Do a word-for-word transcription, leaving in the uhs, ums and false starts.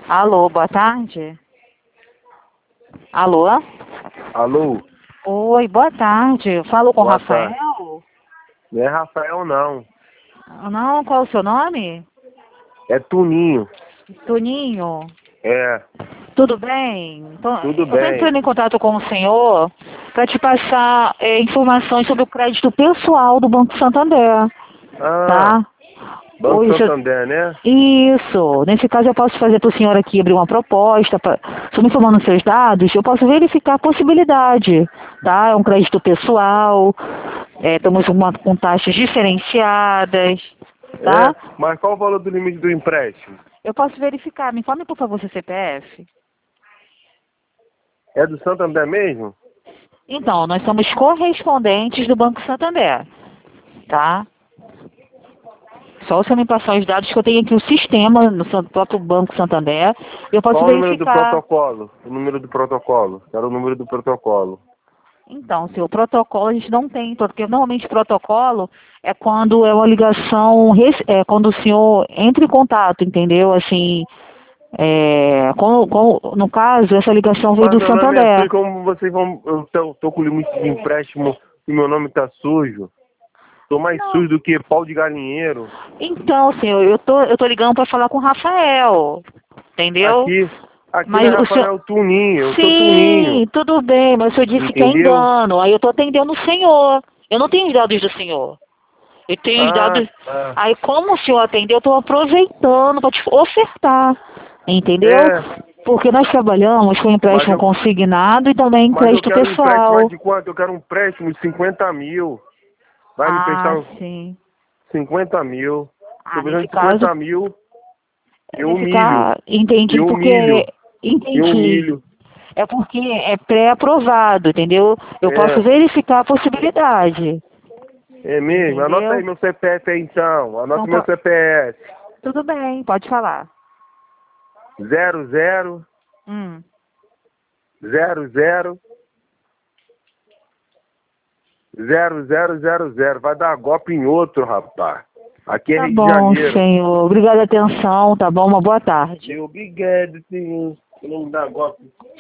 Alô, boa tarde. Alô? Alô? Oi, boa tarde. Falo com o Boa tarde. Rafael? Não é Rafael, não. Não, qual é o seu nome? É Tuninho. Toninho. É, Tudo bem? Então, tudo eu estou bem. entrando em contato com o senhor para te passar eh, informações sobre o crédito pessoal do Banco Santander, Ah, tá? Banco Oi, seu- Santander, né? Isso. Nesse caso, eu posso fazer para o senhor aqui abrir uma proposta. Pra... Se eu me informando os seus dados, eu posso verificar a possibilidade, tá? É um crédito pessoal, é, estamos com, uma- com taxas diferenciadas, tá? É, mas qual o valor do limite do empréstimo? Eu posso verificar. Me informe, por favor, seu C P F. É do Santander mesmo? Então, nós somos correspondentes do Banco Santander, tá? Só se eu me passar os dados que eu tenho aqui o sistema no seu- próprio Banco Santander, eu posso Qual o número do verificar. protocolo? O número do protocolo. Quero o número do protocolo. Então, se o protocolo a gente não tem, porque normalmente protocolo é quando é uma ligação, res- é quando o senhor entra em contato, entendeu? Assim, é, com, com- no caso, essa ligação veio Mas do meu nome é Santander. sujo, como vocês vão... Eu tô, tô com o limite de empréstimo e meu nome tá sujo. Tô mais Não. sujo do que pau de galinheiro. Então, senhor, eu tô, eu tô ligando para falar com o Rafael, entendeu? Aqui, aqui não Mas é o senhor... Rafael Tuninho, eu sou Tuninho. Sim, tudo bem, mas o senhor disse que é Entendeu? engano. Aí eu tô atendendo o senhor. Eu não tenho os dados do senhor. Eu tenho os Ah, dados. tá. Aí, como o senhor atendeu, eu estou aproveitando para te ofertar. Entendeu? É, Porque nós trabalhamos com mas empréstimo eu, consignado e também mas eu crédito quero um empréstimo mais pessoal. de quanto? Eu quero um empréstimo de cinquenta mil. Vai me Ah, emprestar sim. cinquenta mil. Ah, Tô precisando nesse de caso, cinquenta mil. Eu nesse humilho. caso, entendido, Eu porque. humilho. Eu Entendi. humilho. É porque é pré-aprovado, entendeu? Eu posso É, verificar a possibilidade. é mesmo? Anota aí Entendeu? meu C P F aí então. Então, Anota meu po- C P F. tudo bem, pode falar. Zero, zero, Hum. zero, zero, zero, zero, zero, zero. Vai dar golpe em outro, rapaz. Aqui é Tá Rio de bom, Janeiro. senhor. Obrigada a atenção, tá bom? Uma boa tarde. Eu, obrigado, senhor. Eu não dá golpe.